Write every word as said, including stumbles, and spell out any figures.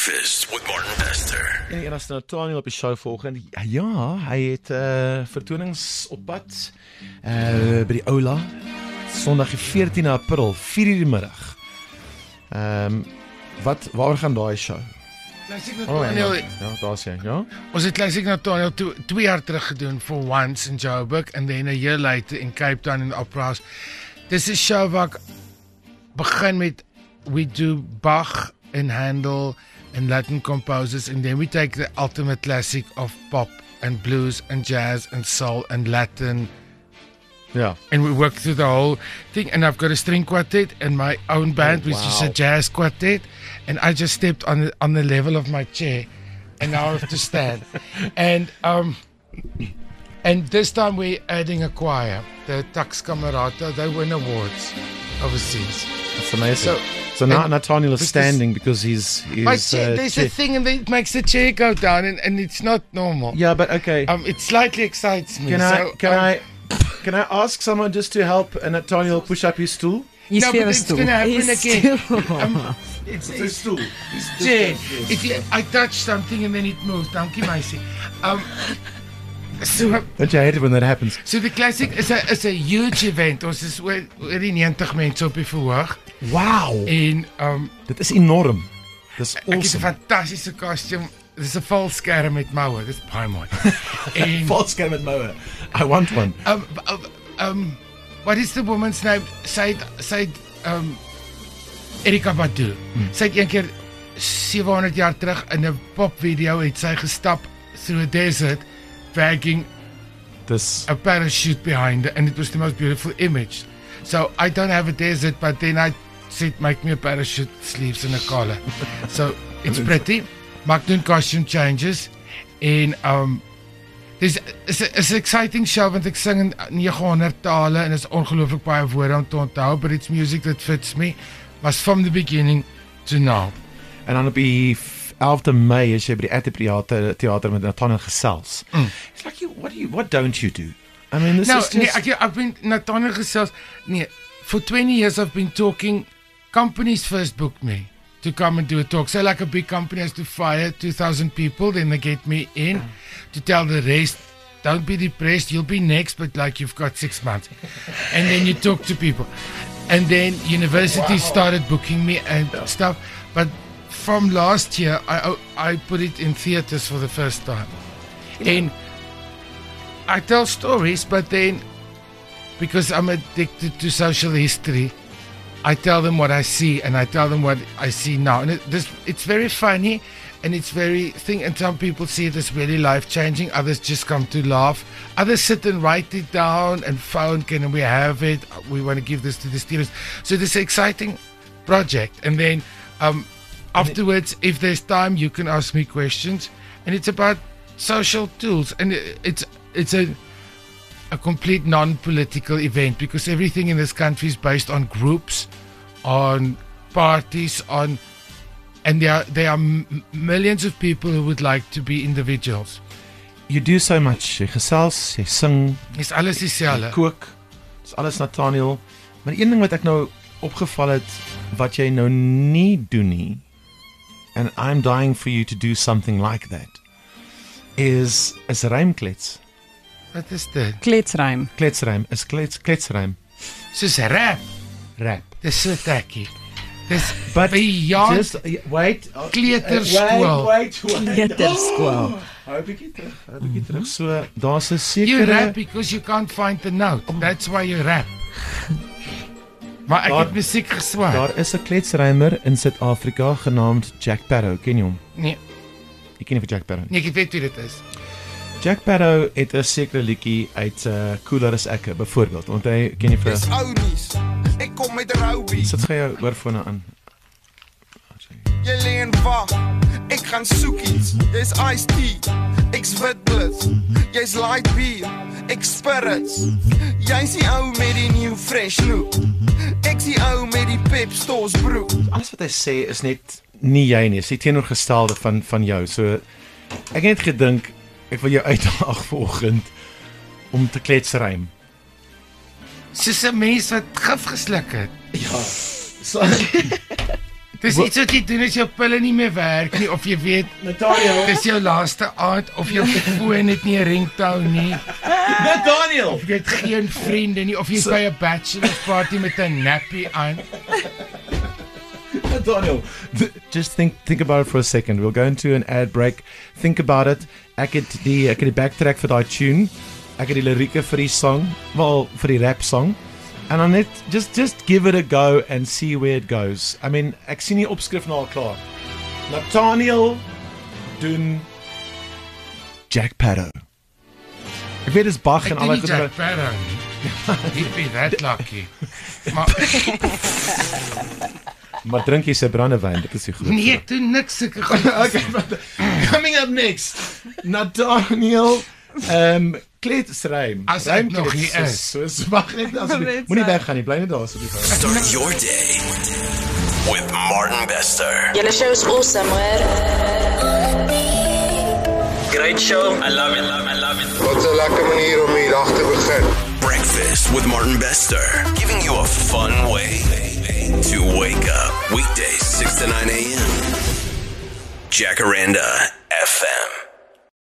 Breakfast with Martin Bester. En en as Nathaniel op die show volgende. Ja, hy het uh, vertonings op pad uh, by die Oula. Sondag die veertiende April, vier uur die middag. Ehm um, wat waar gaan daai show? Classic Oh, ja, Nathaniel, ja, daar sien, ja. ons het Classic Nathaniel to, twee jaar terug gedoen for once in Joburg and then a year later in Cape Town in the Opera House. Dis 'n show waar ek begin met we do Bach and Handel and Latin composers, and then we take the ultimate classic of pop and blues and jazz and soul and Latin, Ja. and we work through the whole thing. And I've got a string quartet and my own band, Oh, which is wow. a jazz quartet, and I just stepped on the, on the level of my chair, and now I have to stand. and um, and this time we're adding a choir, the Tax Camerata. They win awards overseas. That's amazing. So- So, so now and Nathaniel is this is- standing because he's, he's My chair, uh, there's chair- a thing, and it makes the chair go down, and, and it's not normal. Yeah, but okay. Um, it slightly excites me. Can I so, can um, I can I ask someone just to help uh, Nathaniel push up his stool? Hys No, vir but jou it's stoel. gonna happen Hys again. stoel. Um, it's, It's a it's stool. chair. If you, I touch something and then it moves. Dankie, meisie. Um, so, Don't you hate it when that happens? so the classic is a is a huge event. Ons is oor oor die ninety mense op die verhoog, Wow. en um, Dit is enorm. Dis ek het 'n awesome. fantastiese kostuum. Dis 'n valskerm met moue. Dis baie mooi. en Valskerm met moue. I want one. um, um, um, what is the woman's name? Sy sy um Erika Badu. Hmm. Sy het een keer sewe honderd jaar terug in 'n popvideo het sy gestap through a desert dragging Dis a parachute behind her, and it was the most beautiful image. So I don't have a desert, but then I said make me a parachute, sleeves and a collar. So it's pretty. Maak doen costume changes, en um dis is 'n is 'n exciting show want ek sing in nege honderd tale en is ongelooflik baie woorde om te onthou, but it's music that fits me. Was from the beginning to now. en dan op die elfde Mei as jy by die Atterbury Theater met Nathaniel gesels. Mm. It's like you what do you what don't you do? I mean this No, is nee, just ek, I've been Nathaniel gesels. Nee, for twenty years I've been talking. Companies first booked me to come and do a talk. So like a big company has to fire two thousand people, then they get me in to tell the rest, don't be depressed, you'll be next, but like you've got six months. And then you talk to people. And then universities wow. started booking me and yeah. stuff. But from last year, I I put it in theaters for the first time. Yeah. And I tell stories, but then because I'm addicted to social history, I tell them what I see, and I tell them what I see now. And it, this, it's very funny, and it's very thing. And some people see it as really life-changing. Others just come to laugh. Others sit and write it down and phone, can we have it? We want to give this to the students. So this is an exciting project. And then um, afterwards, if there's time, you can ask me questions. And it's about social tools. And it, it's it's a a complete non-political event, because everything in this country is based on groups, on parties, on and there are, there are m- millions of people who would like to be individuals. you do so much. Jy gesels, jy sing, Dis alles jy dieselfde. kook. Dis alles Nathaniel. Maar een ding wat ek nou opgeval het wat jy nou nie doen nie, and I'm dying for you to do something like that, is is rymklets. Wat is dit? Kletsruim. Kletsrym, is klets kletsrym. Soos rap. Rap. Dis so tacky. Dis But beyond just wait, kleuterskool. Wait, wait, wait. Kleuterskool. Hou 'n bietjie terug, hou 'n bietjie terug. So, daar's 'n You rap sekere because you can't find the note. That's why you rap. Maar ek Daar- het musiek geswaar. daar is 'n kletsrymer in Suid-Afrika genaamd Jack Parow. Ken jy hom? Nee, Ek ken nie vir Jack Parow nie. nee, ek weet wie dit is. Jack Parow het 'n sekere liedjie uit uh, Cooler as Ek, byvoorbeeld. Onthou, ken jy vir Dis ou nuus. Ek kom met Roubie. sit gou jou oorfone aan. Jy leen wag. Ek gaan soek iets. Jy's iced tea. Ek's wit blits. Jy's light beer. Ek spirits. Jy's die ou met die new fresh look. Ek's die ou met die Pep Stores broek. Alles wat hy sê is net nie jy nie, is die teenoorgestelde van van jou. So ek het net gedink ek wil jou uitdaag vanoggend om te kletsrym. Soos 'n mens wat gif gesluk het. Ja. So Dis iets wat jy doen as jou pille nie meer werk nie, of jy weet, Nathaniel. dis jou laaste aand, of jou foon het nie 'n ringtone nie, Nathaniel. of jy het geen vriende nie, of jy's by 'n bachelor party met 'n nappy aan. Nathaniel, th- just think think about it for a second. We'll go into an ad break. Think about it. Ek het die ek het die backtrack vir daai tune. Ek het die lirieke vir die song, wel vir die rap song. And on it, just just give it a go and see where it goes. I mean, ek sien die opskrif nou al klaar. Nathaniel doen Jack Sparrow. Ek weet dis Bach Ek en doen alle nie goeie. Jack Sparrow nie. He'd be that lucky. Maar Maar drink jy sy brandewyn, dit is die groot. nee, ek doen niks sulke goed. Okay, but coming up next, Nathaniel, um, Kleed Srym. As ek nog hier is. So, so wag net asseblief. Moenie weggaan nie, bly net daar asseblief. Start your day with Martin Bester. Julle show is awesome, hoor. Great show. I love it. I love it. Wat 'n lekker manier om die dag te begin. Breakfast with Martin Bester. Giving you a fun way to wake up. Weekdays, six to nine a.m. Jacaranda F M.